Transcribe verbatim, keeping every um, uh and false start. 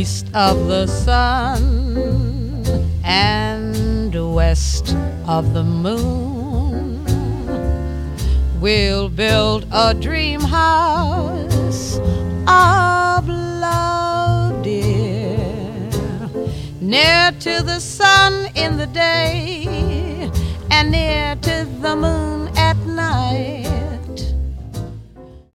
east of the sun and west of the moon. We'll build a dream house of love, dear, near to the sun in the day and near to the moon at night.